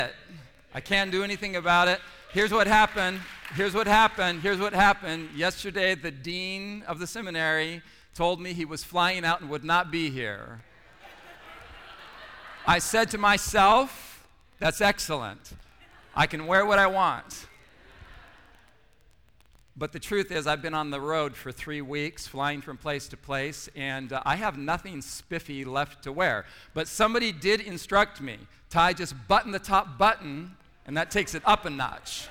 I can't do anything about it. Here's what happened. Yesterday, the dean of the seminary told me he was flying out and would not be here. I said to myself, that's excellent. I can wear what I want. But the truth is, I've been on the road for 3 weeks, flying from place to place, and I have nothing spiffy left to wear. But somebody did instruct me, Ty, just button the top button, and that takes it up a notch.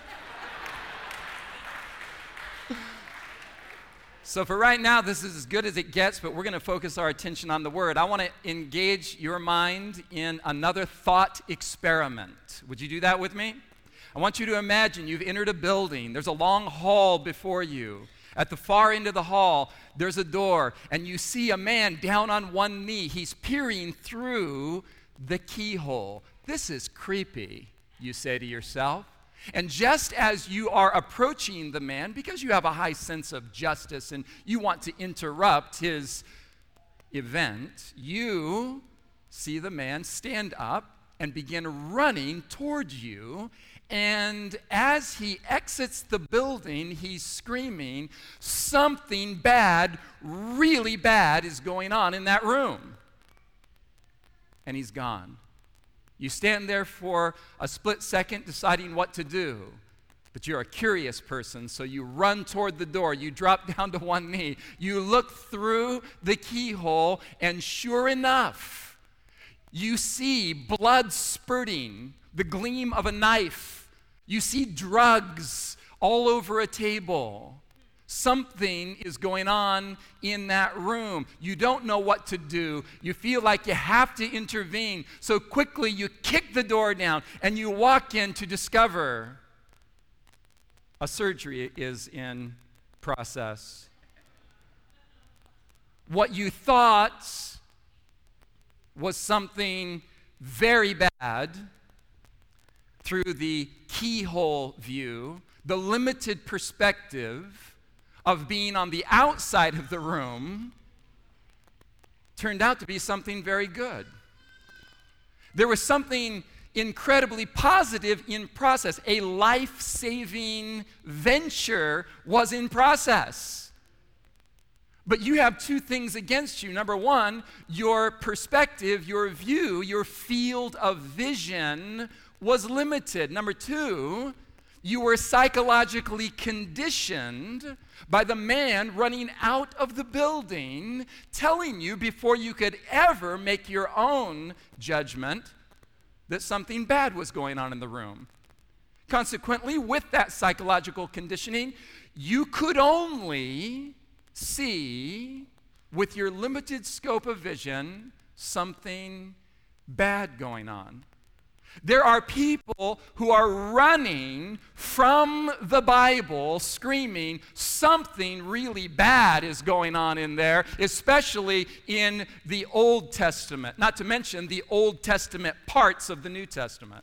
So for right now, this is as good as it gets, but we're going to focus our attention on the Word. I want to engage your mind in another thought experiment. Would you do that with me? I want you to imagine you've entered a building. There's a long hall before you. At the far end of the hall, there's a door, and you see a man down on one knee. He's peering through the keyhole. This is creepy, you say to yourself. And just as you are approaching the man, because you have a high sense of justice and you want to interrupt his event, you see the man stand up and begin running towards you. And as he exits the building, he's screaming, something bad, really bad is going on in that room. And he's gone. You stand there for a split second deciding what to do. But you're a curious person, so you run toward the door. You drop down to one knee. You look through the keyhole, and sure enough, you see blood spurting, the gleam of a knife. You see drugs all over a table. Something is going on in that room. You don't know what to do. You feel like you have to intervene. So quickly you kick the door down and you walk in to discover a surgery is in process. What you thought was something very bad through the keyhole view, the limited perspective of being on the outside of the room, turned out to be something very good. There was something incredibly positive in process. A life-saving venture was in process. But you have two things against you. Number one, your perspective, your view, your field of vision was limited. Number two, you were psychologically conditioned by the man running out of the building, telling you before you could ever make your own judgment that something bad was going on in the room. Consequently, with that psychological conditioning, you could only see, with your limited scope of vision, something bad going on. There are people who are running from the Bible screaming something really bad is going on in there, especially in the Old Testament, not to mention the Old Testament parts of the New Testament.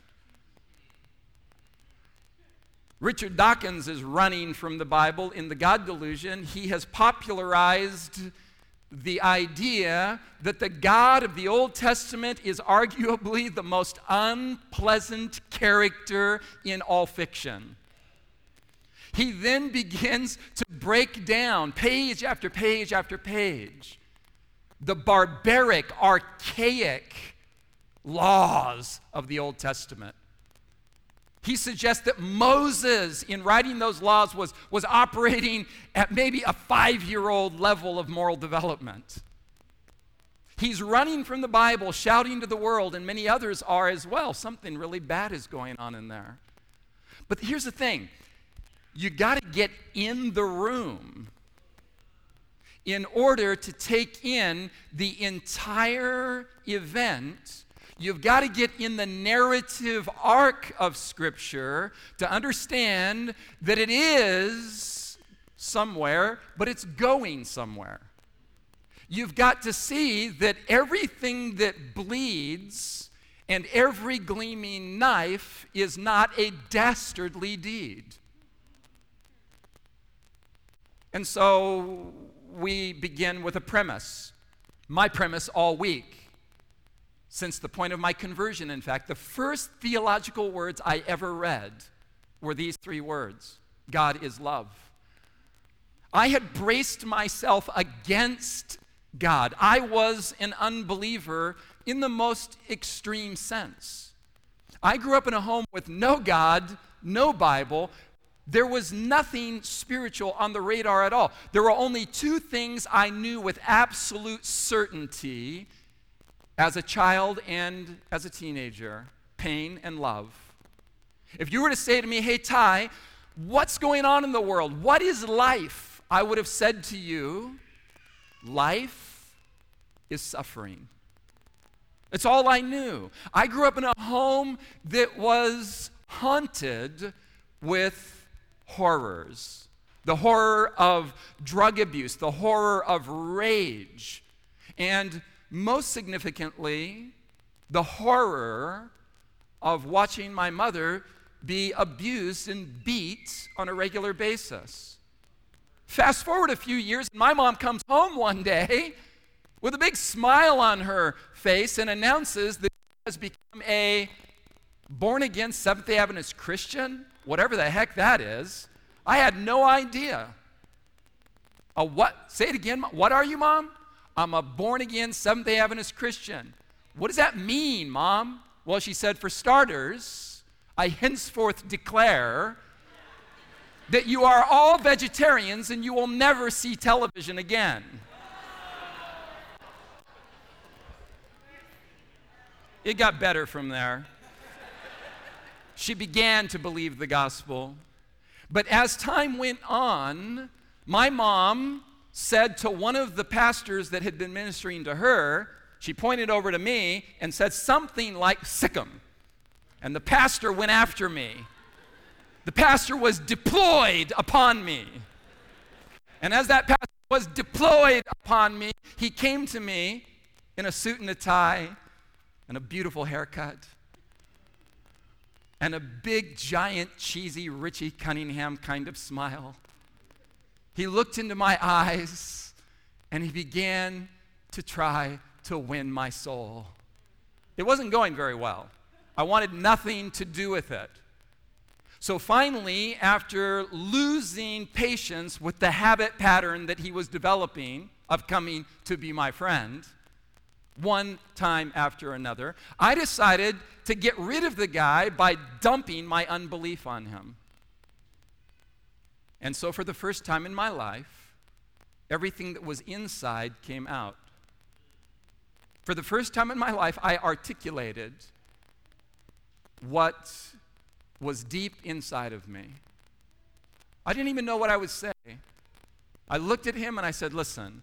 Richard Dawkins is running from the Bible in The God Delusion. He has popularized the idea that the God of the Old Testament is arguably the most unpleasant character in all fiction. He then begins to break down page after page after page the barbaric, archaic laws of the Old Testament. He suggests that Moses, in writing those laws, was operating at maybe a 5-year-old level of moral development. He's running from the Bible, shouting to the world, and many others are as well. Something really bad is going on in there. But here's the thing. You got to get in the room in order to take in the entire event. You've got to get in the narrative arc of Scripture to understand that it is somewhere, but it's going somewhere. You've got to see that everything that bleeds and every gleaming knife is not a dastardly deed. And so we begin with a premise. My premise all week since the point of my conversion, in fact, the first theological words I ever read were these three words: God is love. I had braced myself against God. I was an unbeliever in the most extreme sense. I grew up in a home with no God, no Bible. There was nothing spiritual on the radar at all. There were only two things I knew with absolute certainty as a child and as a teenager: pain and love. If you were to say to me, hey, Ty, what's going on in the world? What is life? I would have said to you, life is suffering. It's all I knew. I grew up in a home that was haunted with horrors. The horror of drug abuse, the horror of rage, and most significantly, the horror of watching my mother be abused and beat on a regular basis. Fast forward a few years, and my mom comes home one day with a big smile on her face and announces that she has become a born-again Seventh-day Adventist Christian, whatever the heck that is. I had no idea. A what? Say it again. What are you, Mom? I'm a born-again Seventh-day Adventist Christian. What does that mean, Mom? Well, she said, for starters, I henceforth declare that you are all vegetarians and you will never see television again. It got better from there. She began to believe the gospel. But as time went on, my mom said to one of the pastors that had been ministering to her, she pointed over to me and said something like, sick 'em. And the pastor went after me. The pastor was deployed upon me. And as that pastor was deployed upon me, he came to me in a suit and a tie and a beautiful haircut and a big, giant, cheesy, Richie Cunningham kind of smile. He looked into my eyes and he began to try to win my soul. It wasn't going very well. I wanted nothing to do with it. So finally, after losing patience with the habit pattern that he was developing of coming to be my friend, one time after another, I decided to get rid of the guy by dumping my unbelief on him. And so for the first time in my life, everything that was inside came out. For the first time in my life, I articulated what was deep inside of me. I didn't even know what I would say. I looked at him and I said, listen,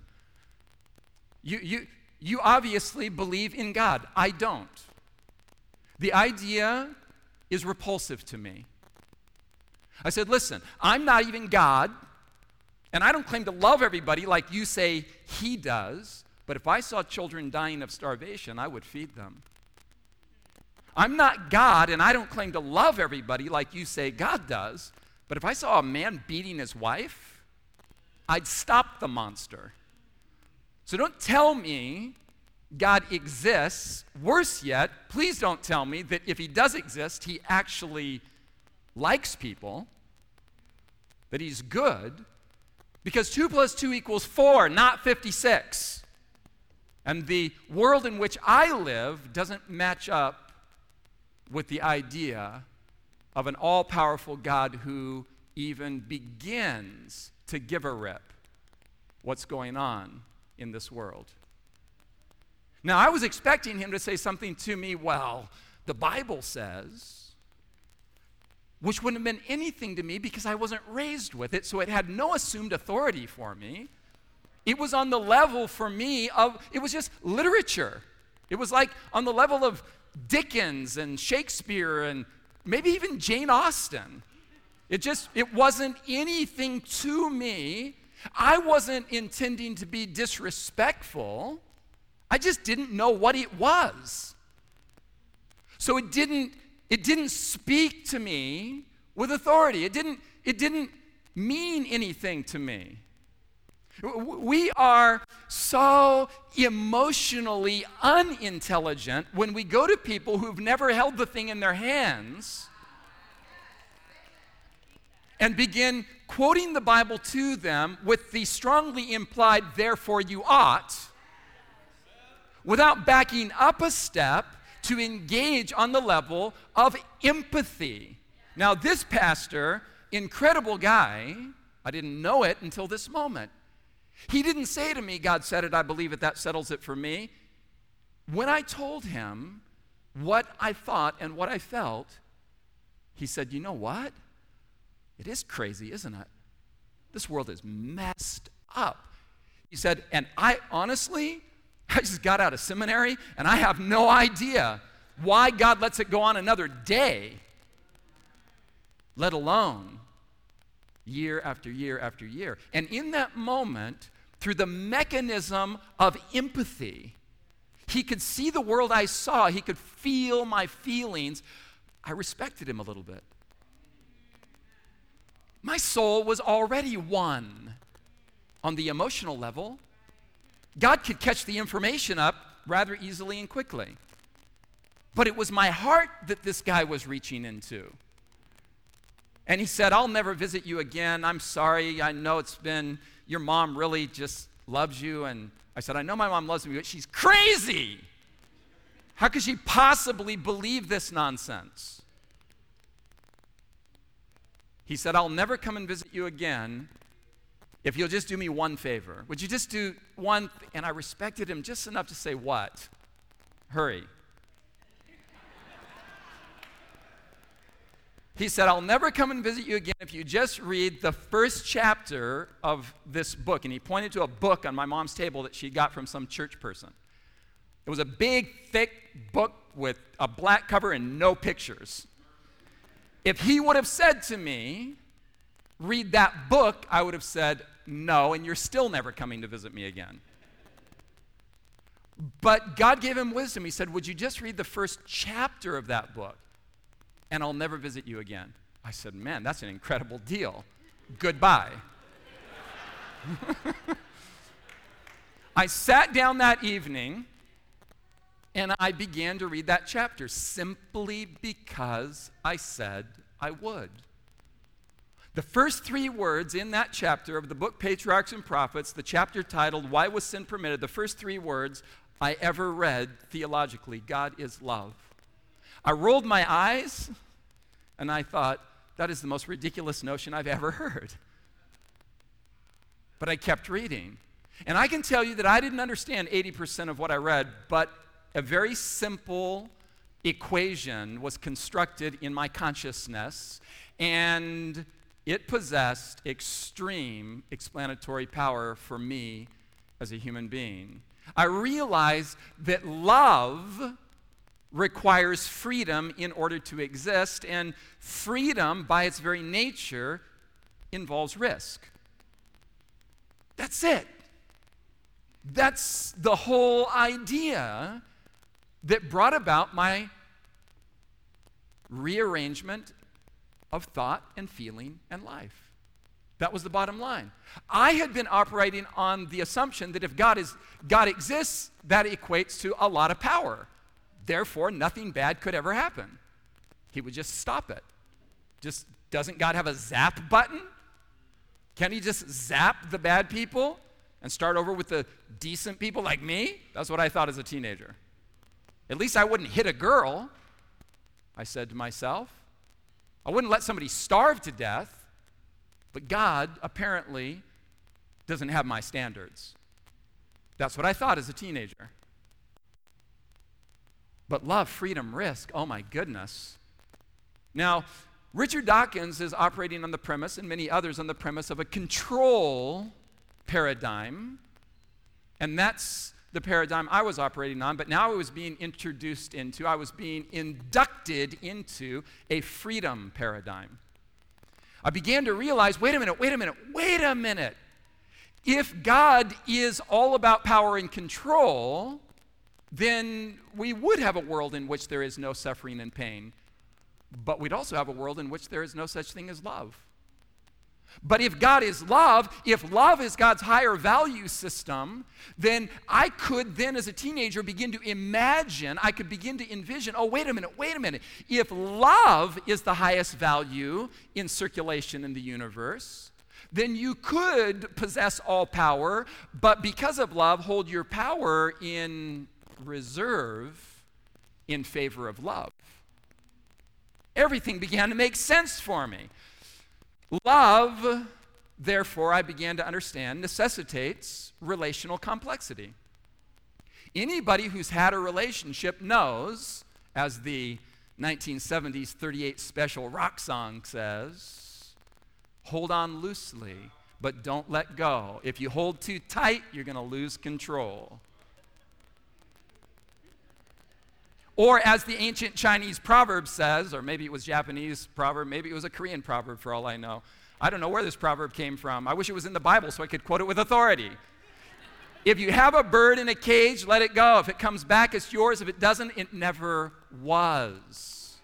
you obviously believe in God. I don't. The idea is repulsive to me. I said, listen, I'm not even God, and I don't claim to love everybody like you say he does, but if I saw children dying of starvation, I would feed them. I'm not God, and I don't claim to love everybody like you say God does, but if I saw a man beating his wife, I'd stop the monster. So don't tell me God exists. Worse yet, please don't tell me that if he does exist, he actually likes people, that he's good, because 2 + 2 = 4, not 56. And the world in which I live doesn't match up with the idea of an all-powerful God who even begins to give a rip what's going on in this world. Now, I was expecting him to say something to me, well, the Bible says, which wouldn't have been anything to me because I wasn't raised with it, so it had no assumed authority for me. It was on the level for me of, it was just literature. It was like on the level of Dickens and Shakespeare and maybe even Jane Austen. It wasn't anything to me. I wasn't intending to be disrespectful. I just didn't know what it was. So it didn't speak to me with authority. It didn't mean anything to me. We are so emotionally unintelligent when we go to people who've never held the thing in their hands and begin quoting the Bible to them with the strongly implied, therefore you ought, without backing up a step to engage on the level of empathy. Now, this pastor, incredible guy, I didn't know it until this moment. He didn't say to me, God said it, I believe it, that settles it for me. When I told him what I thought and what I felt, he said, you know what? It is crazy, isn't it? This world is messed up. He said, and I just got out of seminary, and I have no idea why God lets it go on another day, let alone year after year after year. And in that moment, through the mechanism of empathy, he could see the world I saw. He could feel my feelings. I respected him a little bit. My soul was already won on the emotional level. God could catch the information up rather easily and quickly. But it was my heart that this guy was reaching into. And he said, I'll never visit you again. I'm sorry. I know your mom really just loves you. And I said, I know my mom loves me, but she's crazy. How could she possibly believe this nonsense? He said, I'll never come and visit you again if you'll just do me one favor. Would you just do one? And I respected him just enough to say, what? Hurry. He said, I'll never come and visit you again if you just read the first chapter of this book. And he pointed to a book on my mom's table that she got from some church person. It was a big, thick book with a black cover and no pictures. If he would have said to me, read that book, I would have said, no, and you're still never coming to visit me again. But God gave him wisdom. He said, would you just read the first chapter of that book? And I'll never visit you again. I said, man, that's an incredible deal. Goodbye. I sat down that evening and I began to read that chapter simply because I said I would. The first 3 words in that chapter of the book Patriarchs and Prophets, the chapter titled, Why Was Sin Permitted? The first 3 words I ever read theologically, God is love. I rolled my eyes, and I thought, that is the most ridiculous notion I've ever heard. But I kept reading. And I can tell you that I didn't understand 80% of what I read, but a very simple equation was constructed in my consciousness, and it possessed extreme explanatory power for me as a human being. I realized that love requires freedom in order to exist, and freedom, by its very nature, involves risk. That's it. That's the whole idea that brought about my rearrangement of thought and feeling and life. That was the bottom line. I had been operating on the assumption that if God exists, that equates to a lot of power. Therefore, nothing bad could ever happen. He would just stop it. Just doesn't God have a zap button? Can he just zap the bad people and start over with the decent people like me? That's what I thought as a teenager. At least I wouldn't hit a girl, I said to myself. I wouldn't let somebody starve to death. But God apparently doesn't have my standards. That's what I thought as a teenager. But love, freedom, risk, oh my goodness. Now, Richard Dawkins is operating on the premise, and many others on the premise, of a control paradigm. And that's the paradigm I was operating on, but now I was being inducted into a freedom paradigm. I began to realize, wait a minute. If God is all about power and control, then we would have a world in which there is no suffering and pain. But we'd also have a world in which there is no such thing as love. But if God is love, if love is God's higher value system, then I could then as a teenager begin to imagine, I could begin to envision, oh, wait a minute. If love is the highest value in circulation in the universe, then you could possess all power, but because of love, hold your power in reserve in favor of love. Everything began to make sense for me. Love, therefore, I began to understand, necessitates relational complexity. Anybody who's had a relationship knows, as the 1970s 38 Special rock song says, hold on loosely, but don't let go. If you hold too tight, you're going to lose control. Or as the ancient Chinese proverb says, or maybe it was Japanese proverb, maybe it was a Korean proverb for all I know. I don't know where this proverb came from. I wish it was in the Bible so I could quote it with authority. If you have a bird in a cage, let it go. If it comes back, it's yours. If it doesn't, it never was.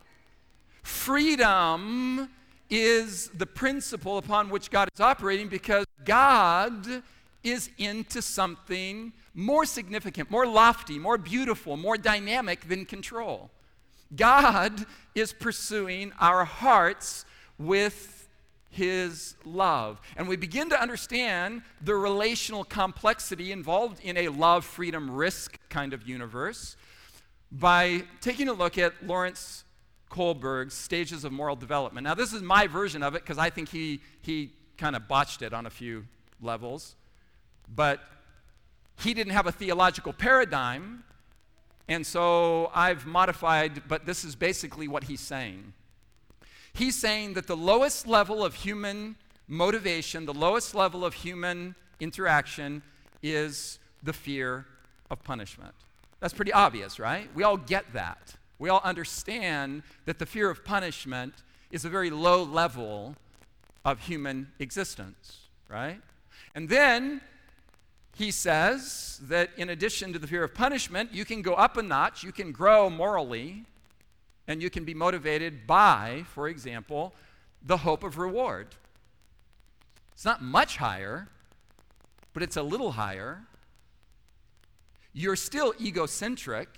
Freedom is the principle upon which God is operating because God is into something more significant, more lofty, more beautiful, more dynamic than control. God is pursuing our hearts with His love. And we begin to understand the relational complexity involved in a love, freedom, risk kind of universe by taking a look at Lawrence Kohlberg's Stages of Moral Development. Now, this is my version of it because I think he kind of botched it on a few levels. But he didn't have a theological paradigm, and so I've modified, but this is basically what he's saying. He's saying that the lowest level of human motivation, the lowest level of human interaction is the fear of punishment. That's pretty obvious, right? We all get that. We all understand that the fear of punishment is a very low level of human existence, right? And then he says that in addition to the fear of punishment, you can go up a notch, you can grow morally, and you can be motivated by, for example, the hope of reward. It's not much higher, but it's a little higher. You're still egocentric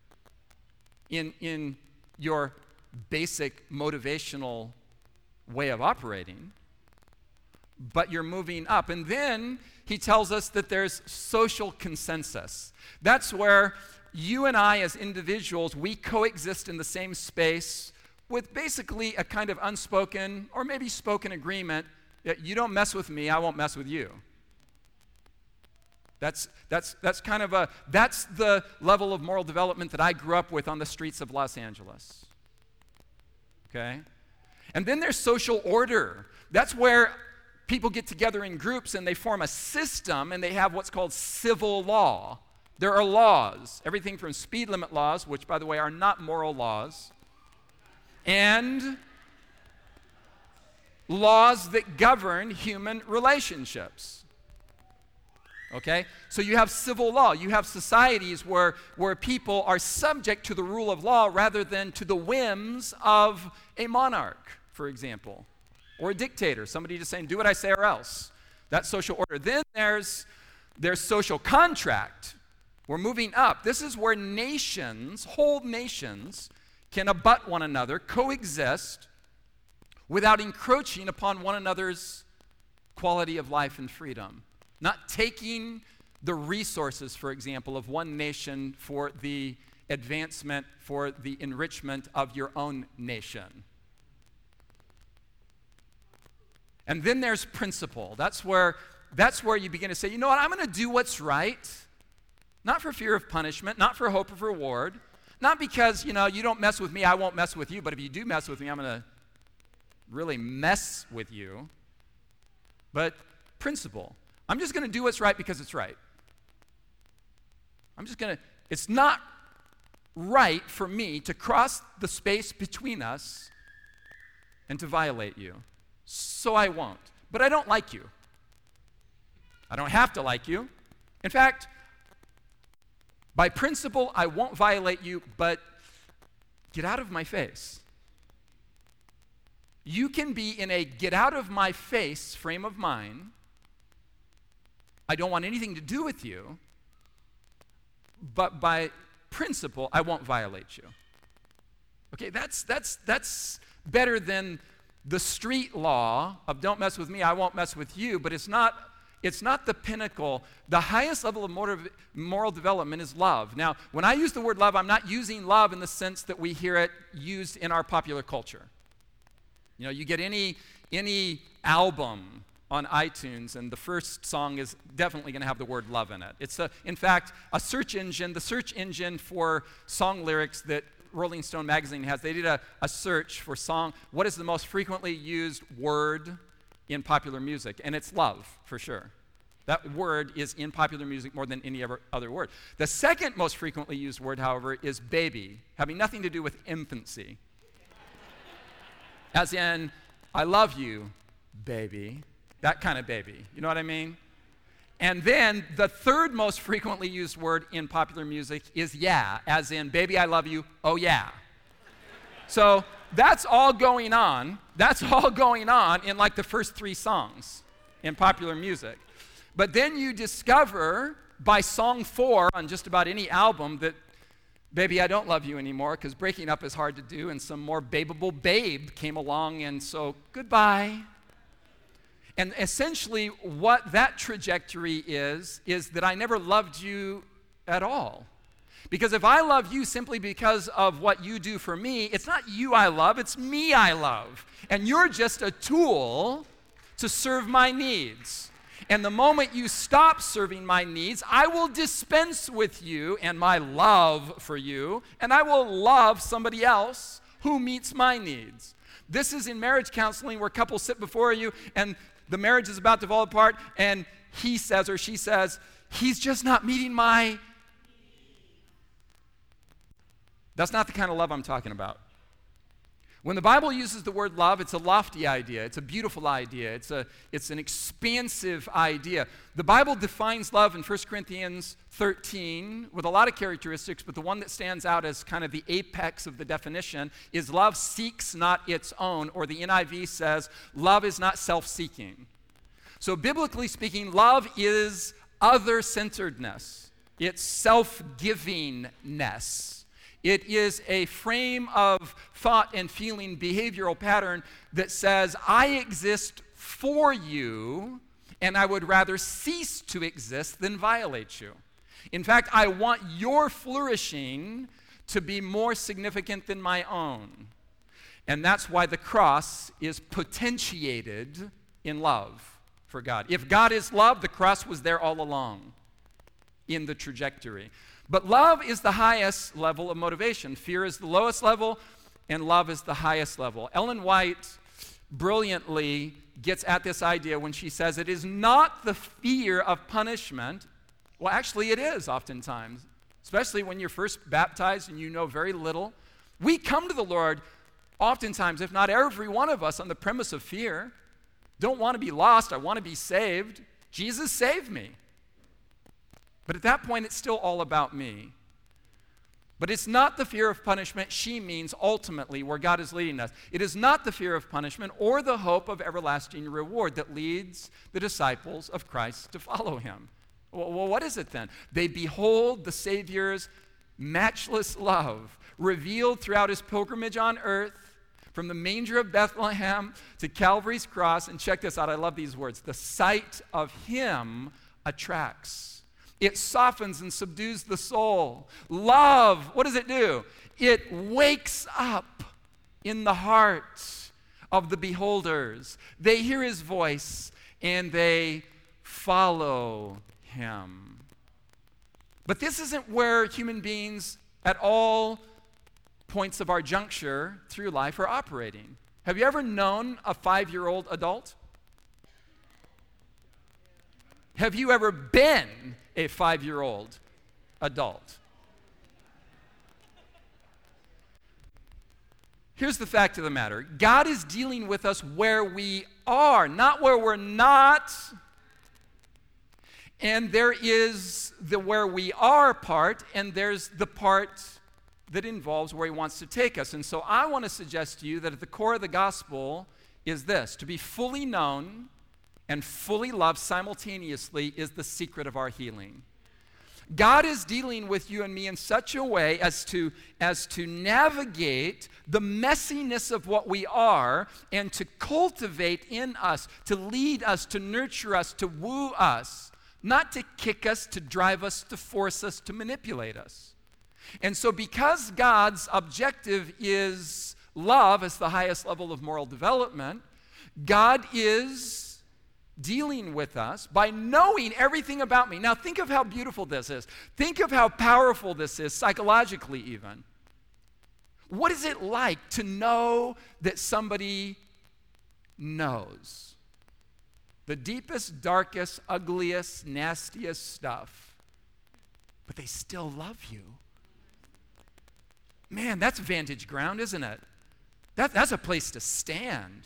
in your basic motivational way of operating, but you're moving up. And then he tells us that there's social consensus. That's where you and I as individuals, we coexist in the same space with basically a kind of unspoken or maybe spoken agreement that you don't mess with me, I won't mess with you. That's the level of moral development that I grew up with on the streets of Los Angeles. Okay? And then there's social order. That's where people get together in groups and they form a system and they have what's called civil law. There are laws, everything from speed limit laws, which by the way are not moral laws, and laws that govern human relationships. Okay? So you have civil law. You have societies where people are subject to the rule of law rather than to the whims of a monarch, for example, or a dictator, somebody just saying, do what I say or else. That's social order. Then there's social contract. We're moving up. This is where nations, whole nations, can abut one another, coexist, without encroaching upon one another's quality of life and freedom. Not taking the resources, for example, of one nation for the advancement, for the enrichment of your own nation. And then there's principle. That's where you begin to say, you know what, I'm going to do what's right, not for fear of punishment, not for hope of reward, not because, you don't mess with me, I won't mess with you, but if you do mess with me, I'm going to really mess with you. But principle. I'm just going to do what's right because it's right. It's not right for me to cross the space between us and to violate you. So I won't. But I don't like you. I don't have to like you. In fact, by principle, I won't violate you, but get out of my face. You can be in a get out of my face frame of mind. I don't want anything to do with you, but by principle, I won't violate you. Okay, that's better than the street law of don't mess with me, I won't mess with you, but it's not the pinnacle. The highest level of moral development is love. Now, when I use the word love, I'm not using love in the sense that we hear it used in our popular culture. You know, you get any album on iTunes, and the first song is definitely going to have the word love in it. It's, in fact, a search engine, the search engine for song lyrics that Rolling Stone magazine has. They did a search for song, what is the most frequently used word in popular music? And it's love, for sure. That word is in popular music more than any other word. The second most frequently used word, however, is baby, having nothing to do with infancy. As in, I love you, baby. That kind of baby. You know what I mean? And then the third most frequently used word in popular music is yeah, as in, baby, I love you, oh yeah. So that's all going on. That's all going on in like the first 3 songs in popular music. But then you discover by song 4 on just about any album that, baby, I don't love you anymore because breaking up is hard to do, and some more babeable babe came along, and so goodbye. And essentially what that trajectory is that I never loved you at all. Because if I love you simply because of what you do for me, it's not you I love, it's me I love. And you're just a tool to serve my needs. And the moment you stop serving my needs, I will dispense with you and my love for you, and I will love somebody else who meets my needs. This is in marriage counseling where couples sit before you and the marriage is about to fall apart, and he says or she says, he's just not meeting my... That's not the kind of love I'm talking about. When the Bible uses the word love, it's a lofty idea. It's a beautiful idea. It's an expansive idea. The Bible defines love in 1 Corinthians 13 with a lot of characteristics, but the one that stands out as kind of the apex of the definition is love seeks not its own, or the NIV says love is not self-seeking. So biblically speaking, love is other-centeredness. It's self-givingness. It is a frame of thought and feeling behavioral pattern that says, I exist for you, and I would rather cease to exist than violate you. In fact, I want your flourishing to be more significant than my own. And that's why the cross is potentiated in love for God. If God is love, the cross was there all along in the trajectory. But love is the highest level of motivation. Fear is the lowest level, and love is the highest level. Ellen White brilliantly gets at this idea when she says it is not the fear of punishment. Well, actually it is oftentimes, especially when you're first baptized and you know very little. We come to the Lord oftentimes, if not every one of us, on the premise of fear. Don't want to be lost, I want to be saved. Jesus saved me. But at that point, it's still all about me. But it's not the fear of punishment she means ultimately where God is leading us. It is not the fear of punishment or the hope of everlasting reward that leads the disciples of Christ to follow him. Well, what is it then? They behold the Savior's matchless love revealed throughout his pilgrimage on earth, from the manger of Bethlehem to Calvary's cross. And check this out, I love these words. The sight of him attracts. It softens and subdues the soul. Love, what does it do? It wakes up in the heart of the beholders. They hear his voice and they follow him. But this isn't where human beings at all points of our juncture through life are operating. Have you ever known a 5-year-old adult? Have you ever been a 5-year-old adult? Here's the fact of the matter. God is dealing with us where we are, not where we're not. And there is the where we are part, and there's the part that involves where he wants to take us. And so I want to suggest to you that at the core of the gospel is this: to be fully known and fully loved simultaneously is the secret of our healing. God is dealing with you and me in such a way as to navigate the messiness of what we are and to cultivate in us, to lead us, to nurture us, to woo us, not to kick us, to drive us, to force us, to manipulate us. And so because God's objective is love as the highest level of moral development, God is dealing with us by knowing everything about me. Now think of how beautiful this is. Think of how powerful this is, psychologically even. What is it like to know that somebody knows the deepest, darkest, ugliest, nastiest stuff, but they still love you? Man, that's vantage ground, isn't it? That's a place to stand.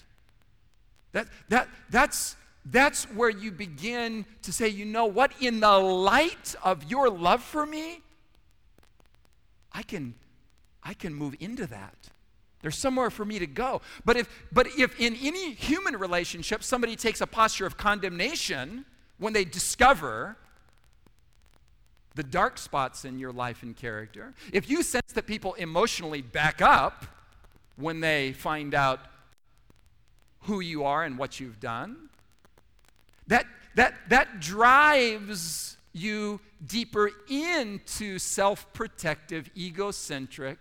That's where you begin to say, you know what? In the light of your love for me, I can move into that. There's somewhere for me to go. But if in any human relationship somebody takes a posture of condemnation when they discover the dark spots in your life and character, if you sense that people emotionally back up when they find out who you are and what you've done, that drives you deeper into self-protective, egocentric,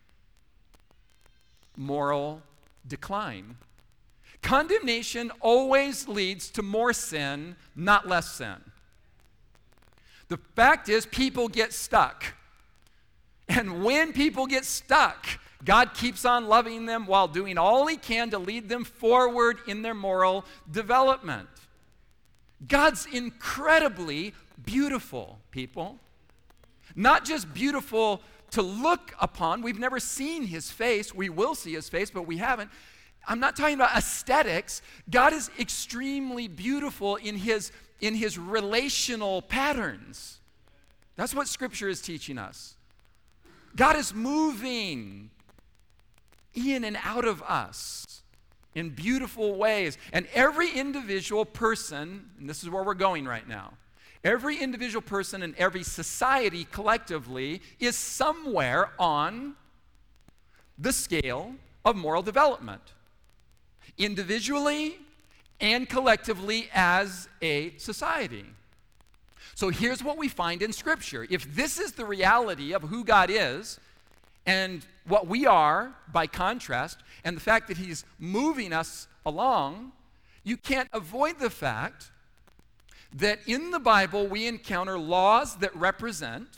moral decline. Condemnation always leads to more sin, not less sin. The fact is, people get stuck. And when people get stuck, God keeps on loving them while doing all he can to lead them forward in their moral development. God's incredibly beautiful, people. Not just beautiful to look upon. We've never seen his face. We will see his face, but we haven't. I'm not talking about aesthetics. God is extremely beautiful in his relational patterns. That's what Scripture is teaching us. God is moving in and out of us in beautiful ways. And every individual person, and this is where we're going right now, every individual person and every society collectively is somewhere on the scale of moral development, individually and collectively as a society. So here's what we find in Scripture. If this is the reality of who God is and what we are by contrast, and the fact that he's moving us along, you can't avoid the fact that in the Bible we encounter laws that represent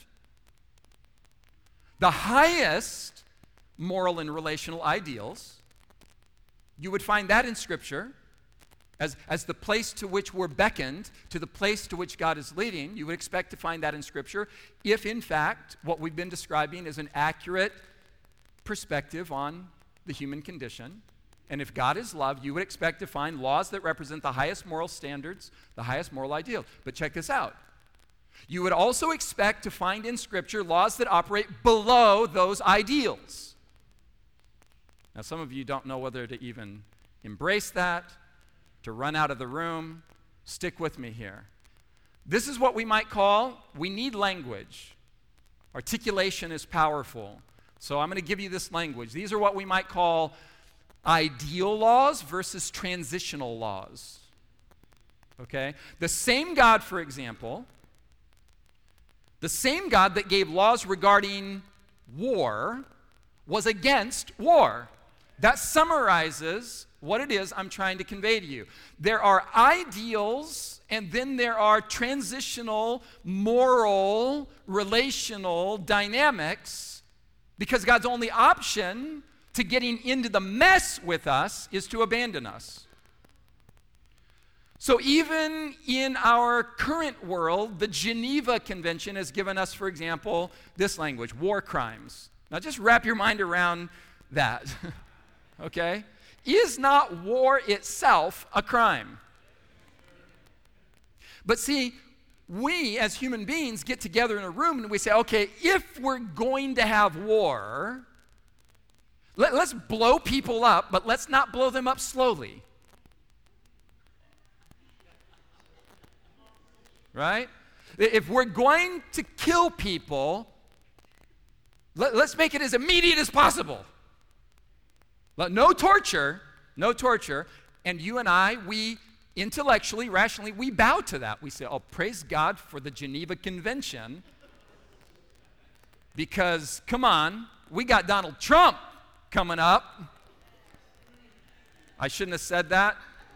the highest moral and relational ideals. You would find that in Scripture as the place to which we're beckoned, to the place to which God is leading. You would expect to find that in Scripture if, in fact, what we've been describing is an accurate perspective on the human condition. And if God is love, you would expect to find laws that represent the highest moral standards, the highest moral ideals. But check this out. You would also expect to find in Scripture laws that operate below those ideals. Now, some of you don't know whether to even embrace that, to run out of the room. Stick with me here. This is what we might call, we need language. Articulation is powerful. So I'm going to give you this language. These are what we might call ideal laws versus transitional laws. Okay? The same God, for example, the same God that gave laws regarding war was against war. That summarizes what it is I'm trying to convey to you. There are ideals, and then there are transitional, moral, relational dynamics, because God's only option to getting into the mess with us is to abandon us. So even in our current world, the Geneva Convention has given us, for example, this language, war crimes. Now just wrap your mind around that, okay? Is not war itself a crime? But see, we as human beings get together in a room and we say, okay, if we're going to have war, let's blow people up, but let's not blow them up slowly. Right? If we're going to kill people, let's make it as immediate as possible. No torture, no torture. And you and I, we intellectually, rationally, we bow to that. We say, oh, praise God for the Geneva Convention. Because, come on, we got Donald Trump coming up. I shouldn't have said that.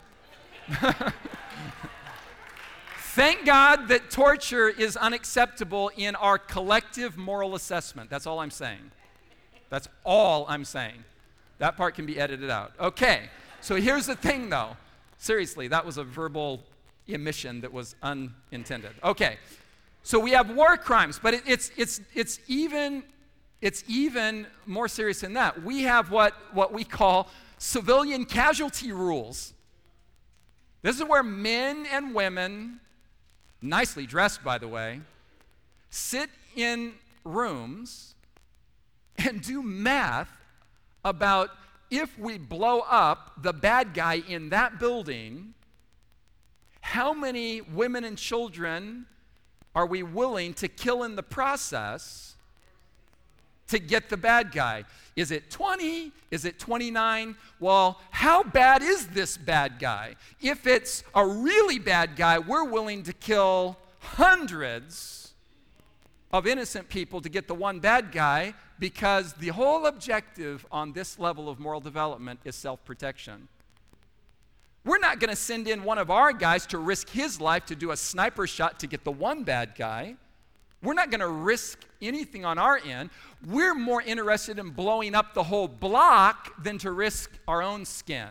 Thank God that torture is unacceptable in our collective moral assessment. That's all I'm saying. That's all I'm saying. That part can be edited out. Okay, so here's the thing though. Seriously, that was a verbal emission that was unintended. Okay, so we have war crimes, but it's even more serious than that. We have what we call civilian casualty rules. This is where men and women, nicely dressed by the way, sit in rooms and do math about if we blow up the bad guy in that building, how many women and children are we willing to kill in the process to get the bad guy? Is it 20? Is it 29? Well, how bad is this bad guy? If it's a really bad guy, we're willing to kill hundreds of innocent people to get the one bad guy, because the whole objective on this level of moral development is self-protection. We're not going to send in one of our guys to risk his life to do a sniper shot to get the one bad guy. We're not going to risk anything on our end. We're more interested in blowing up the whole block than to risk our own skin.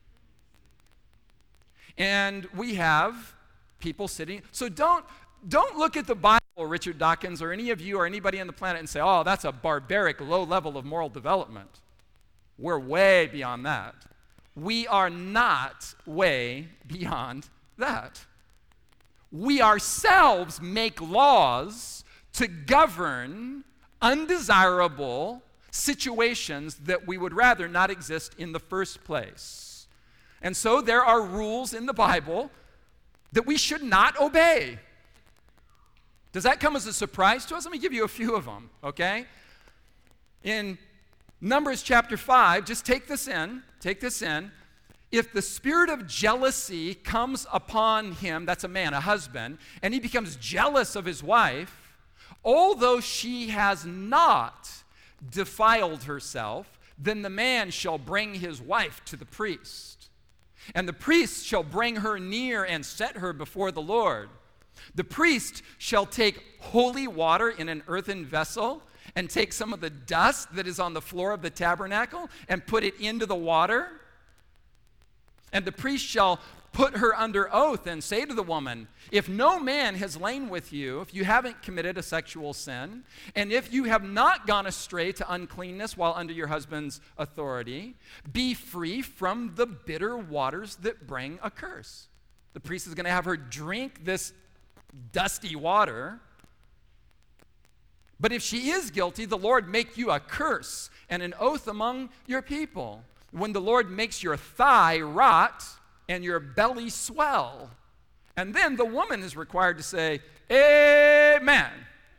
And we have people sitting. So don't look at the Bible, Richard Dawkins, or any of you or anybody on the planet and say, oh, that's a barbaric, low level of moral development. We're way beyond that. We are not way beyond that. We ourselves make laws to govern undesirable situations that we would rather not exist in the first place. And so there are rules in the Bible that we should not obey. Does that come as a surprise to us? Let me give you a few of them, okay? In Numbers chapter 5, just take this in. If the spirit of jealousy comes upon him, that's a man, a husband, and he becomes jealous of his wife, although she has not defiled herself, then the man shall bring his wife to the priest. And the priest shall bring her near and set her before the Lord. The priest shall take holy water in an earthen vessel and take some of the dust that is on the floor of the tabernacle and put it into the water. And the priest shall put her under oath and say to the woman, if no man has lain with you, if you haven't committed a sexual sin, and if you have not gone astray to uncleanness while under your husband's authority, be free from the bitter waters that bring a curse. The priest is going to have her drink this dusty water. But if she is guilty, the Lord make you a curse and an oath among your people. When the Lord makes your thigh rot and your belly swell. And then the woman is required to say, amen.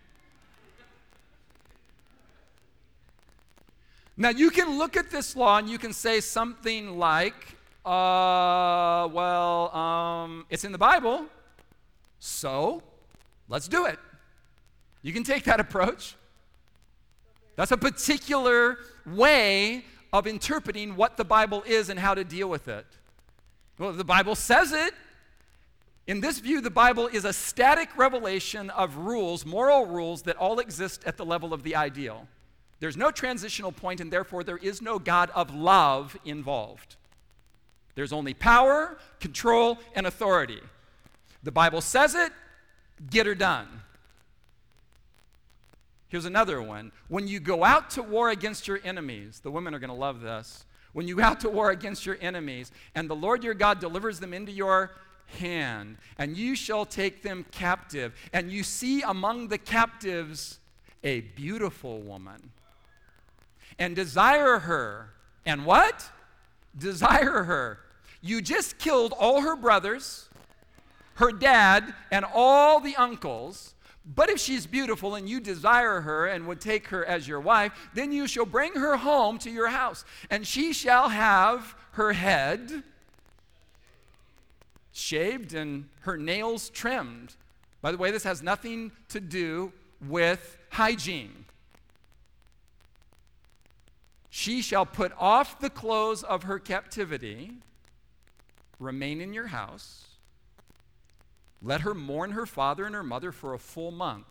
Now you can look at this law and you can say something like, it's in the Bible, so let's do it. You can take that approach. That's a particular way of interpreting what the Bible is and how to deal with it. Well, the Bible says it. In this view, the Bible is a static revelation of rules, moral rules, that all exist at the level of the ideal. There's no transitional point, and therefore there is no God of love involved. There's only power, control, and authority. The Bible says it, get her done. Here's another one. When you go out to war against your enemies, the women are going to love this. When you go out to war against your enemies, and the Lord your God delivers them into your hand, and you shall take them captive. And you see among the captives a beautiful woman, and desire her. And what? Desire her. You just killed all her brothers, her dad, and all the uncles. But if she's beautiful and you desire her and would take her as your wife, then you shall bring her home to your house, and she shall have her head shaved and her nails trimmed. By the way, this has nothing to do with hygiene. She shall put off the clothes of her captivity, remain in your house. Let her mourn her father and her mother for a full month.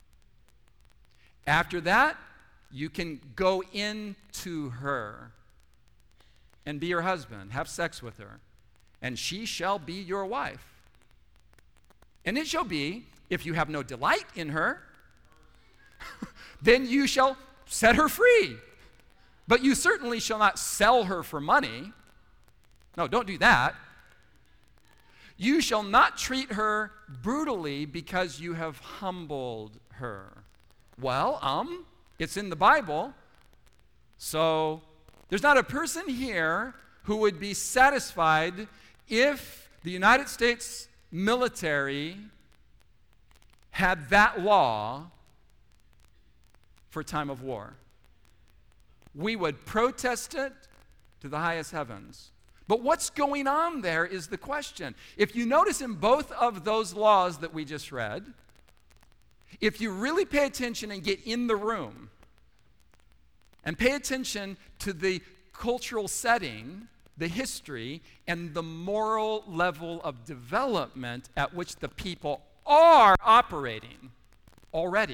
After that, you can go into her and be her husband, have sex with her, and she shall be your wife. And it shall be, if you have no delight in her, then you shall set her free. But you certainly shall not sell her for money. No, don't do that. You shall not treat her brutally because you have humbled her. Well, it's in the Bible. So there's not a person here who would be satisfied if the United States military had that law for time of war. We would protest it to the highest heavens. But what's going on there is the question. If you notice in both of those laws that we just read, if you really pay attention and get in the room and pay attention to the cultural setting, the history, and the moral level of development at which the people are operating already,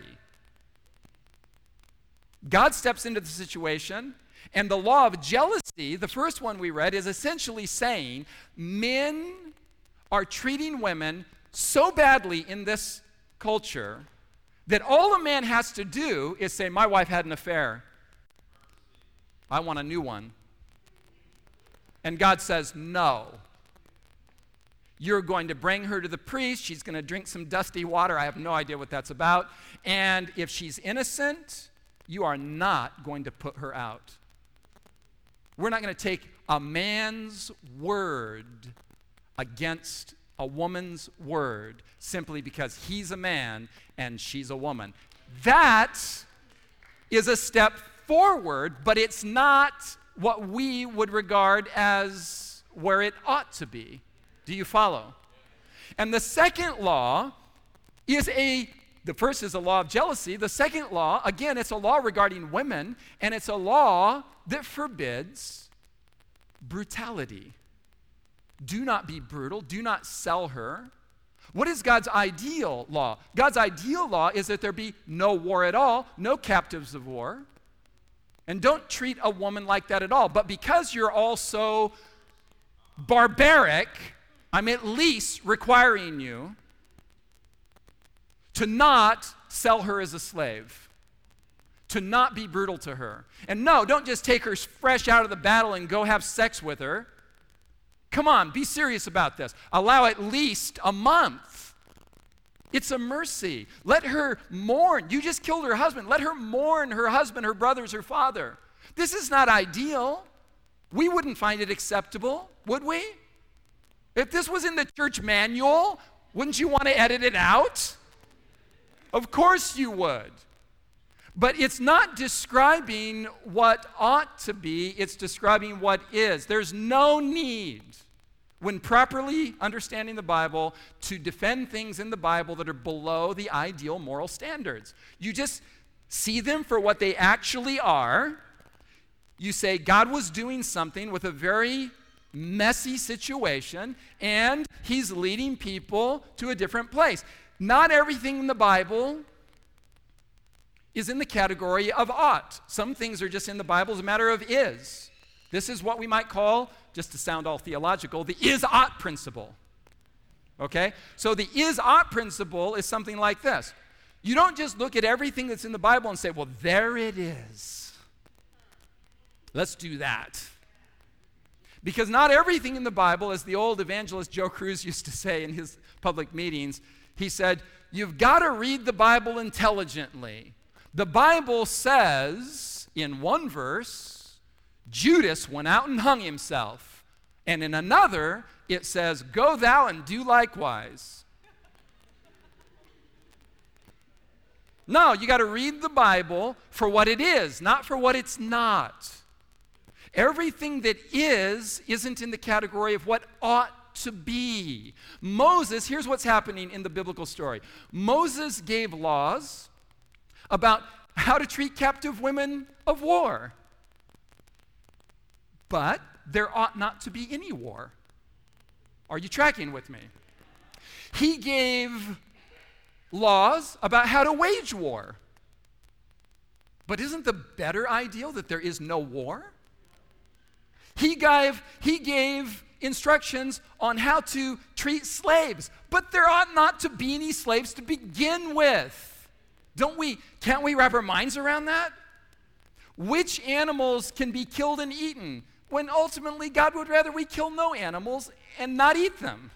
God steps into the situation, and the law of jealousy, the first one we read, is essentially saying men are treating women so badly in this culture that all a man has to do is say, my wife had an affair. I want a new one. And God says, no. You're going to bring her to the priest. She's going to drink some dusty water. I have no idea what that's about. And if she's innocent, you are not going to put her out. We're not going to take a man's word against a woman's word simply because he's a man and she's a woman. That is a step forward, but it's not what we would regard as where it ought to be. Do you follow? And the second law is the first is a law of jealousy. The second law, again, it's a law regarding women, and it's a law that forbids brutality. Do not be brutal. Do not sell her. What is God's ideal law? God's ideal law is that there be no war at all, no captives of war, and don't treat a woman like that at all. But because you're all so barbaric, I'm at least requiring you to not sell her as a slave, to not be brutal to her. And no, don't just take her fresh out of the battle and go have sex with her. Come on, be serious about this. Allow at least a month. It's a mercy. Let her mourn. You just killed her husband. Let her mourn her husband, her brothers, her father. This is not ideal. We wouldn't find it acceptable, would we? If this was in the church manual, wouldn't you want to edit it out? Of course you would. But it's not describing what ought to be, it's describing what is. There's no need, when properly understanding the Bible, to defend things in the Bible that are below the ideal moral standards. You just see them for what they actually are. You say, God was doing something with a very messy situation, and he's leading people to a different place. Not everything in the Bible is in the category of ought. Some things are just in the Bible as a matter of is. This is what we might call, just to sound all theological, the is-ought principle. Okay? So the is-ought principle is something like this. You don't just look at everything that's in the Bible and say, well, there it is. Let's do that. Because not everything in the Bible, as the old evangelist Joe Cruz used to say in his public meetings, he said, you've got to read the Bible intelligently. The Bible says, in one verse, Judas went out and hung himself. And in another, it says, go thou and do likewise. No, you got to read the Bible for what it is, not for what it's not. Everything that is isn't in the category of what ought to be. Moses, here's what's happening in the biblical story. Moses gave laws about how to treat captive women of war. But there ought not to be any war. Are you tracking with me? He gave laws about how to wage war. But isn't the better ideal that there is no war? He gave instructions on how to treat slaves, but there ought not to be any slaves to begin with. Can't we wrap our minds around that? Which animals can be killed and eaten when ultimately God would rather we kill no animals and not eat them?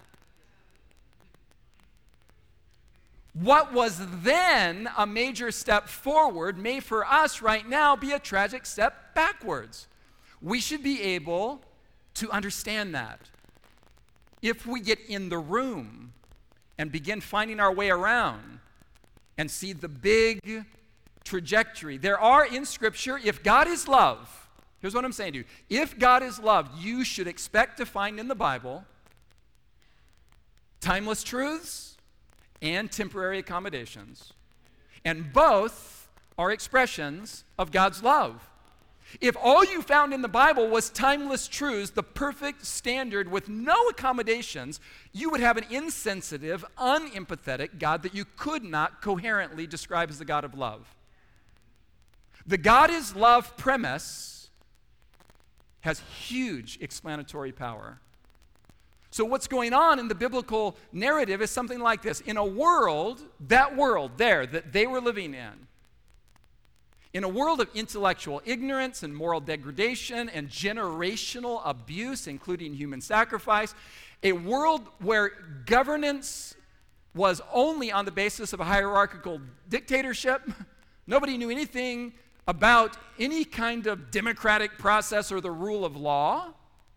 What was then a major step forward may for us right now be a tragic step backwards. We should be able to understand that. If we get in the room and begin finding our way around and see the big trajectory, there are in Scripture, if God is love, here's what I'm saying to you. If God is love, you should expect to find in the Bible timeless truths and temporary accommodations. And both are expressions of God's love. If all you found in the Bible was timeless truths, the perfect standard with no accommodations, you would have an insensitive, unempathetic God that you could not coherently describe as the God of love. The God is love premise has huge explanatory power. So what's going on in the biblical narrative is something like this. In a world, that world there that they were living in a world of intellectual ignorance and moral degradation and generational abuse, including human sacrifice, a world where governance was only on the basis of a hierarchical dictatorship, nobody knew anything about any kind of democratic process or the rule of law.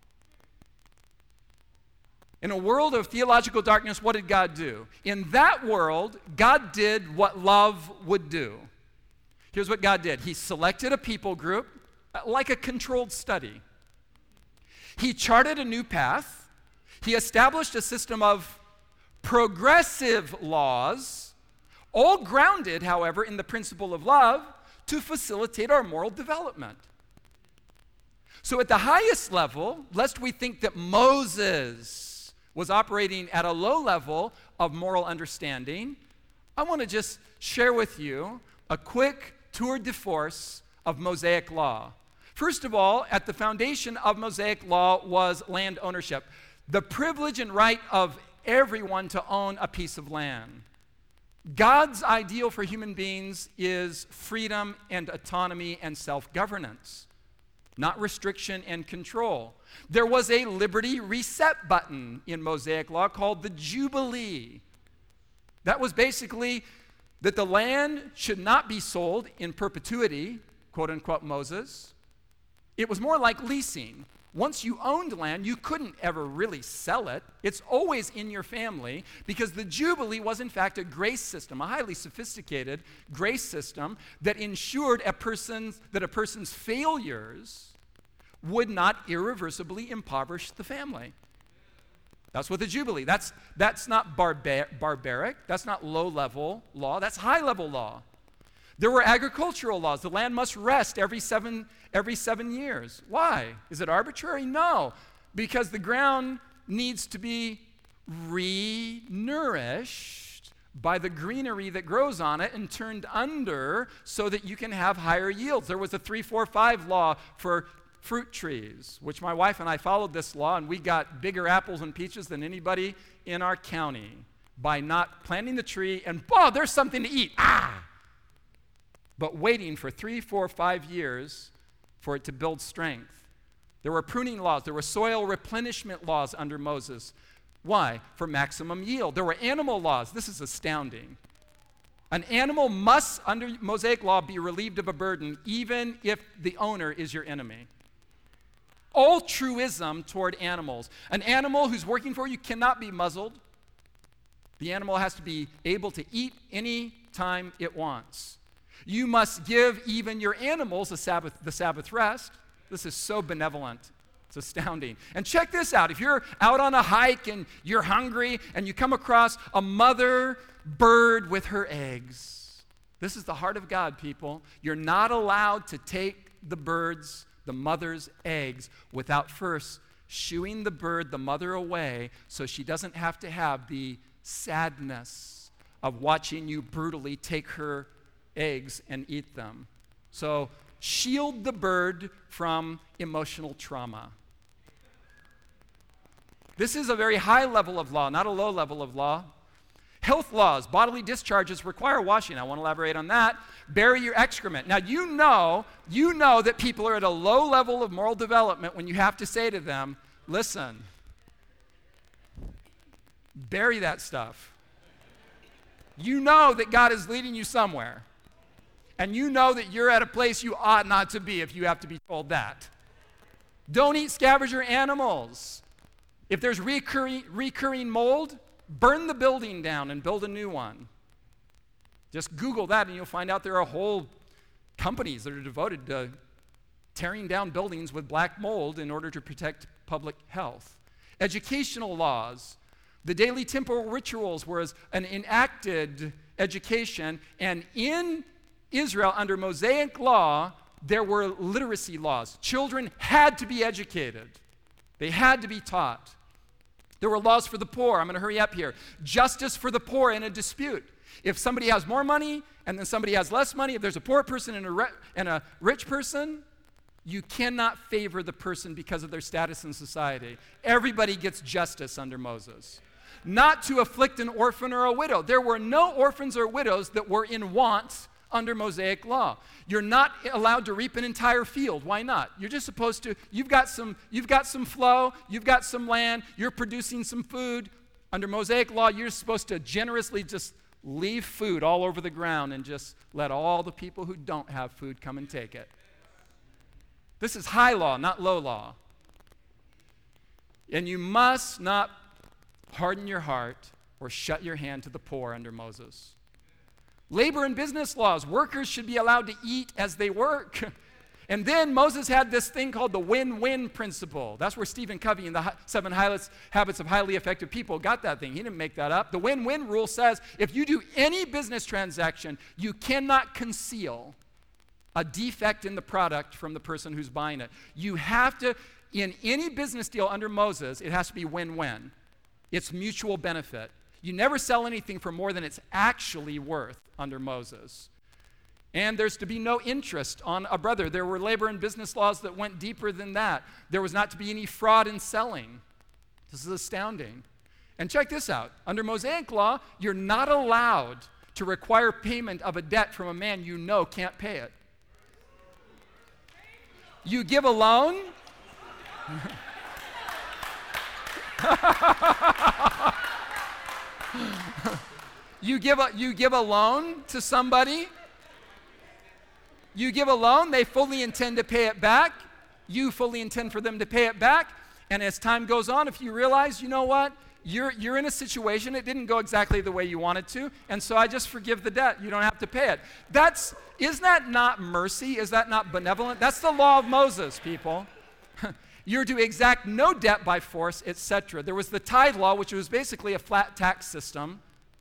In a world of theological darkness, what did God do? In that world, God did what love would do. Here's what God did. He selected a people group, like a controlled study. He charted a new path. He established a system of progressive laws, all grounded, however, in the principle of love to facilitate our moral development. So at the highest level, lest we think that Moses was operating at a low level of moral understanding, I want to just share with you a quick tour de force of Mosaic law. First of all, at the foundation of Mosaic law was land ownership, the privilege and right of everyone to own a piece of land. God's ideal for human beings is freedom and autonomy and self-governance, not restriction and control. There was a liberty reset button in Mosaic law called the Jubilee. That was basically that the land should not be sold in perpetuity, quote unquote Moses. It was more like leasing. Once you owned land, you couldn't ever really sell it. It's always in your family because the Jubilee was in fact a grace system, a highly sophisticated grace system that ensured that a person's failures would not irreversibly impoverish the family. That's what the Jubilee. That's not barbaric. That's not low-level law. That's high-level law. There were agricultural laws. The land must rest every seven years. Why? Is it arbitrary? No, because the ground needs to be re-nourished by the greenery that grows on it and turned under so that you can have higher yields. There was a 3-4-5 law for fruit trees, which my wife and I followed this law, and we got bigger apples and peaches than anybody in our county by not planting the tree and, there's something to eat. But waiting for 3, 4, 5 years for it to build strength. There were pruning laws. There were soil replenishment laws under Moses. Why? For maximum yield. There were animal laws. This is astounding. An animal must, under Mosaic law, be relieved of a burden, even if the owner is your enemy. Altruism toward animals. An animal who's working for you cannot be muzzled. The animal has to be able to eat any time it wants. You must give even your animals the Sabbath rest. This is so benevolent. It's astounding. And check this out. If you're out on a hike and you're hungry and you come across a mother bird with her eggs, this is the heart of God, people. You're not allowed to take the mother's eggs, without first shooing the mother away, so she doesn't have to have the sadness of watching you brutally take her eggs and eat them. So shield the bird from emotional trauma. This is a very high level of law, not a low level of law. Health laws, bodily discharges require washing. I want to elaborate on that. Bury your excrement. Now, you know that people are at a low level of moral development when you have to say to them, listen, bury that stuff. You know that God is leading you somewhere. And you know that you're at a place you ought not to be if you have to be told that. Don't eat scavenger animals. If there's recurring mold, burn the building down and build a new one. Just Google that and you'll find out there are whole companies that are devoted to tearing down buildings with black mold in order to protect public health. Educational laws. The daily temporal rituals was an enacted education, and in Israel, under Mosaic law, there were literacy laws. Children had to be educated. They had to be taught. There were laws for the poor. I'm going to hurry up here. Justice for the poor in a dispute. If somebody has more money and then somebody has less money, if there's a poor person and a rich person, you cannot favor the person because of their status in society. Everybody gets justice under Moses. Not to afflict an orphan or a widow. There were no orphans or widows that were in want under Mosaic law. You're not allowed to reap an entire field. Why not? You're just supposed to, you've got some flow, you've got some land, you're producing some food. Under Mosaic law, you're supposed to generously just leave food all over the ground and just let all the people who don't have food come and take it. This is high law, not low law. And you must not harden your heart or shut your hand to the poor under Moses. Labor and business laws. Workers should be allowed to eat as they work. And then Moses had this thing called the win-win principle. That's where Stephen Covey in the 7 Habits of Highly Effective People got that thing. He didn't make that up. The win-win rule says if you do any business transaction, you cannot conceal a defect in the product from the person who's buying it. You have to, in any business deal under Moses, it has to be win-win. It's mutual benefit. You never sell anything for more than it's actually worth under Moses. And there's to be no interest on a brother. There were labor and business laws that went deeper than that. There was not to be any fraud in selling. This is astounding. And check this out. Under Mosaic law, you're not allowed to require payment of a debt from a man you know can't pay it. You give a loan. You give a loan to somebody. You give a loan, they fully intend to pay it back. You fully intend for them to pay it back. And as time goes on, if you realize, you know what, you're in a situation, it didn't go exactly the way you wanted to, and so I just forgive the debt. You don't have to pay it. Is that not mercy? Is that not benevolent? That's the law of Moses, people. You're to exact no debt by force, etc. There was the tithe law, which was basically a flat tax system,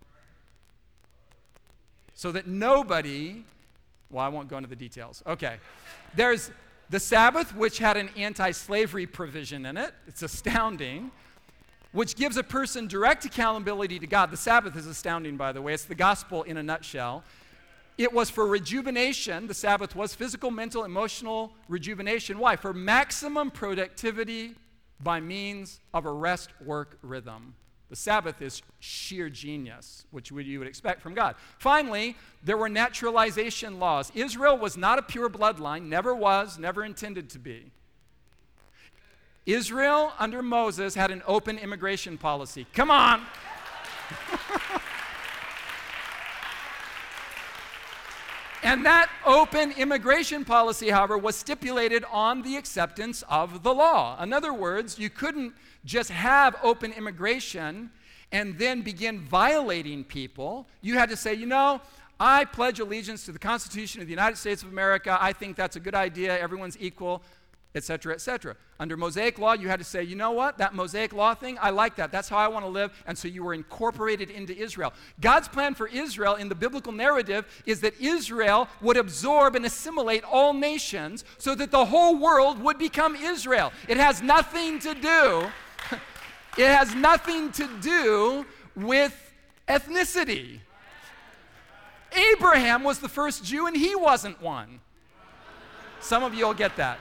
so that nobody, well, I won't go into the details. Okay. There's the Sabbath, which had an anti-slavery provision in it. It's astounding, which gives a person direct accountability to God. The Sabbath is astounding, by the way. It's the gospel in a nutshell. It was for rejuvenation. The Sabbath was physical, mental, emotional rejuvenation. Why? For maximum productivity by means of a rest-work rhythm. The Sabbath is sheer genius, which you would expect from God. Finally, there were naturalization laws. Israel was not a pure bloodline, never was, never intended to be. Israel under Moses had an open immigration policy. Come on. And that open immigration policy, however, was stipulated on the acceptance of the law. In other words, you couldn't just have open immigration and then begin violating people. You had to say, you know, I pledge allegiance to the Constitution of the United States of America. I think that's a good idea. Everyone's equal, et cetera, et cetera. Under Mosaic law, you had to say, you know what, that Mosaic law thing, I like that. That's how I want to live. And so you were incorporated into Israel. God's plan for Israel in the biblical narrative is that Israel would absorb and assimilate all nations so that the whole world would become Israel. It has nothing to do, it has nothing to do with ethnicity. Abraham was the first Jew and he wasn't one. Some of you will get that.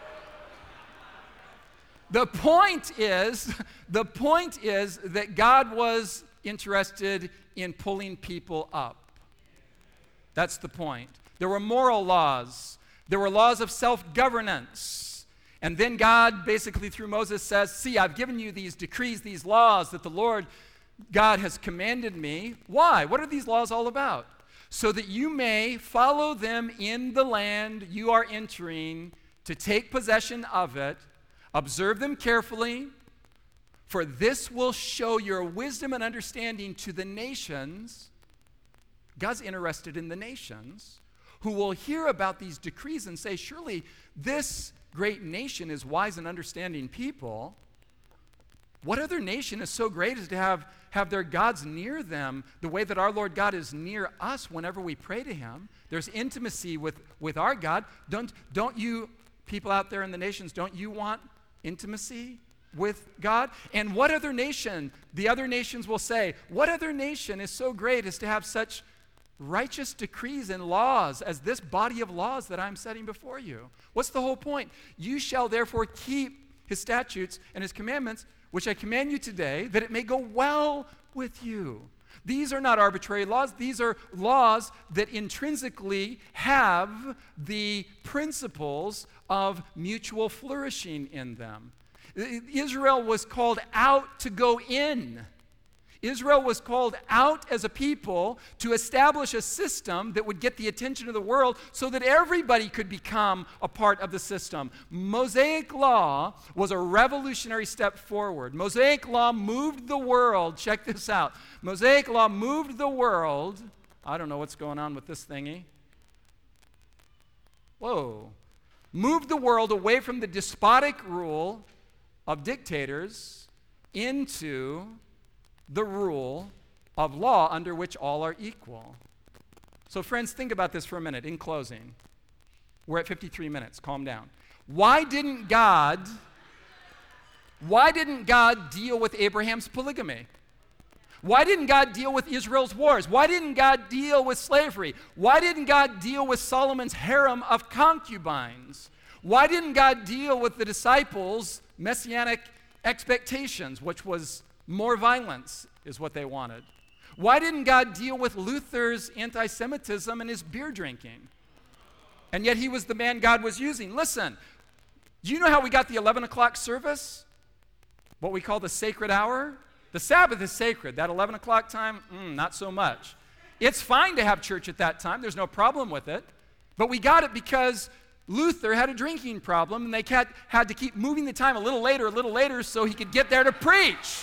The point is that God was interested in pulling people up. That's the point. There were moral laws. There were laws of self-governance. And then God basically through Moses says, see, I've given you these decrees, these laws that the Lord God has commanded me. Why? What are these laws all about? So that you may follow them in the land you are entering to take possession of it. Observe them carefully, for this will show your wisdom and understanding to the nations. God's interested in the nations who will hear about these decrees and say, surely this great nation is wise and understanding people. What other nation is so great as to have their gods near them the way that our Lord God is near us whenever we pray to him? There's intimacy with our God. Don't you people out there in the nations, don't you want intimacy with God? And what other nation, the other nations will say, what other nation is so great as to have such righteous decrees and laws as this body of laws that I'm setting before you? What's the whole point? You shall therefore keep his statutes and his commandments, which I command you today, that it may go well with you. These are not arbitrary laws. These are laws that intrinsically have the principles of mutual flourishing in them. Israel was called out to go in. Israel was called out as a people to establish a system that would get the attention of the world so that everybody could become a part of the system. Mosaic law was a revolutionary step forward. Mosaic law moved the world. Check this out. Mosaic law moved the world. I don't know what's going on with this thingy. Whoa. Moved the world away from the despotic rule of dictators into the rule of law under which all are equal. So friends, think about this for a minute in closing. We're at 53 minutes. Calm down. Why didn't God deal with Abraham's polygamy? Why didn't God deal with Israel's wars? Why didn't God deal with slavery? Why didn't God deal with Solomon's harem of concubines? Why didn't God deal with the disciples' messianic expectations, which was more violence is what they wanted? Why didn't God deal with Luther's anti-Semitism and his beer drinking? And yet he was the man God was using. Listen, do you know how we got the 11 o'clock service? What we call the sacred hour? The Sabbath is sacred. That 11 o'clock time, not so much. It's fine to have church at that time. There's no problem with it. But we got it because Luther had a drinking problem, and they had to keep moving the time a little later, so he could get there to preach.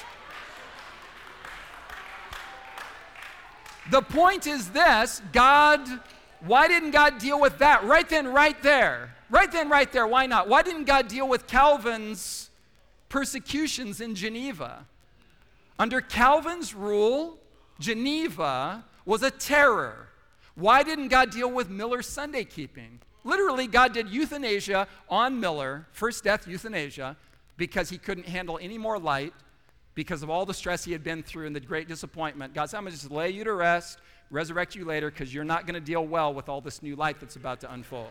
The point is this, why didn't God deal with that? Right then, right there, why not? Why didn't God deal with Calvin's persecutions in Geneva? Under Calvin's rule, Geneva was a terror. Why didn't God deal with Miller's Sunday keeping? Literally, God did euthanasia on Miller, first death euthanasia, because he couldn't handle any more light because of all the stress he had been through and the great disappointment. God said, I'm going to just lay you to rest, resurrect you later, because you're not going to deal well with all this new light that's about to unfold.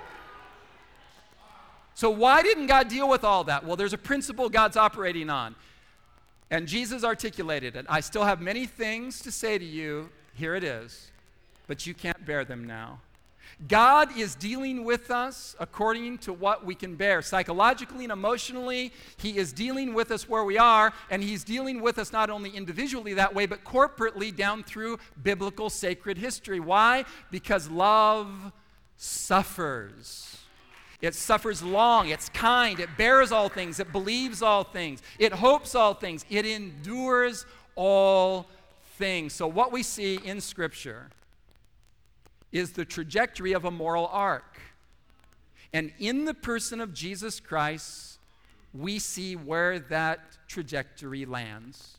So why didn't God deal with all that? Well, there's a principle God's operating on. And Jesus articulated it. I still have many things to say to you. Here it is. But you can't bear them now. God is dealing with us according to what we can bear. Psychologically and emotionally, He is dealing with us where we are, and He's dealing with us not only individually that way, but corporately down through biblical sacred history. Why? Because love suffers. It suffers long, it's kind, it bears all things, it believes all things, it hopes all things, it endures all things. So what we see in Scripture is the trajectory of a moral arc. And in the person of Jesus Christ, we see where that trajectory lands.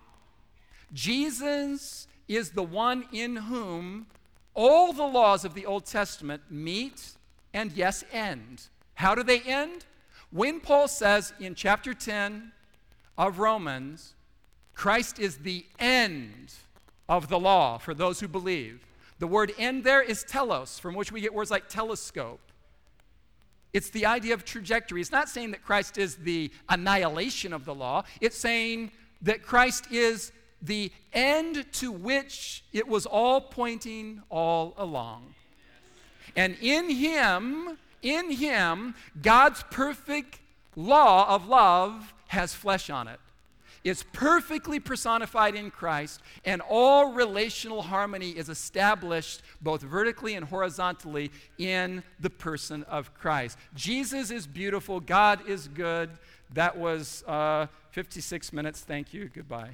Jesus is the one in whom all the laws of the Old Testament meet and, yes, end. How do they end? When Paul says in chapter 10 of Romans, Christ is the end of the law for those who believe. The word end there is telos, from which we get words like telescope. It's the idea of trajectory. It's not saying that Christ is the annihilation of the law. It's saying that Christ is the end to which it was all pointing all along. And in Him, God's perfect law of love has flesh on it. It's perfectly personified in Christ, and all relational harmony is established both vertically and horizontally in the person of Christ. Jesus is beautiful. God is good. That was 56 minutes. Thank you. Goodbye.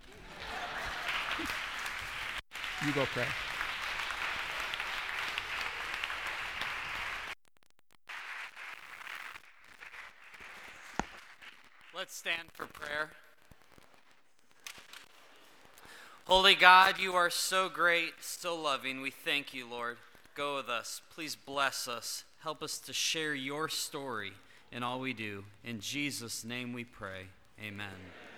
You go pray. Let's stand for prayer. Holy God, you are so great, so loving. We thank you, Lord. Go with us. Please bless us. Help us to share your story in all we do. In Jesus' name we pray. Amen.